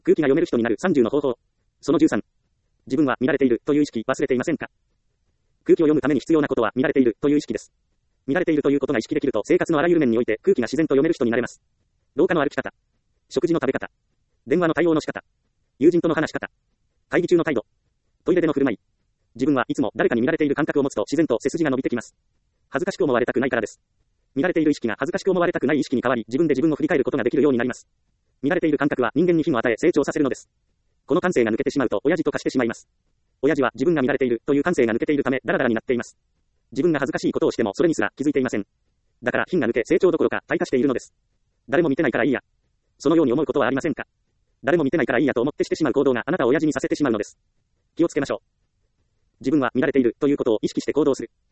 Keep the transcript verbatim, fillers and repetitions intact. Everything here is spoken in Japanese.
空気が読める人になるさんじゅうの方法。そのじゅうさん。自分は見られているという意識忘れていませんか？空気を読むために必要なことは見られているという意識です。見られているということが意識できると生活のあらゆる面において空気が自然と読める人になれます。廊下の歩き方。食事の食べ方。電話の対応の仕方。友人との話し方。会議中の態度。トイレでの振る舞い。自分はいつも誰かに見られている感覚を持つと自然と背筋が伸びてきます。恥ずかしく思われたくないからです。見られている意識が恥ずかしく思われたくない意識に変わり、自分で自分を振り返ることができるようになります。見られている感覚は人間に品を与え成長させるのです。この感性が抜けてしまうと親父と化してしまいます。親父は自分が見られているという感性が抜けているためダラダラになっています。自分が恥ずかしいことをしてもそれにすら気づいていません。だから品が抜け成長どころか退化しているのです。誰も見てないからいいや。そのように思うことはありませんか？誰も見てないからいいやと思ってしてしまう行動があなたを親父にさせてしまうのです。気をつけましょう。自分は見られているということを意識して行動する。